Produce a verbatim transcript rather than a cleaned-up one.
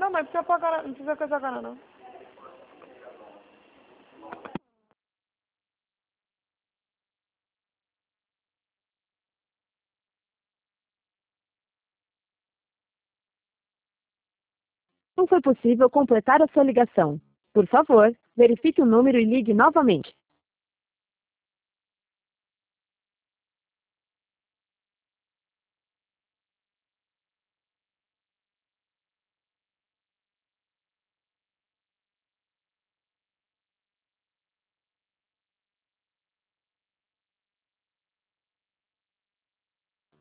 Não, mas precisa pagar, não precisa com essa cara, não. Não foi possível completar a sua ligação. Por favor, verifique o número e ligue novamente.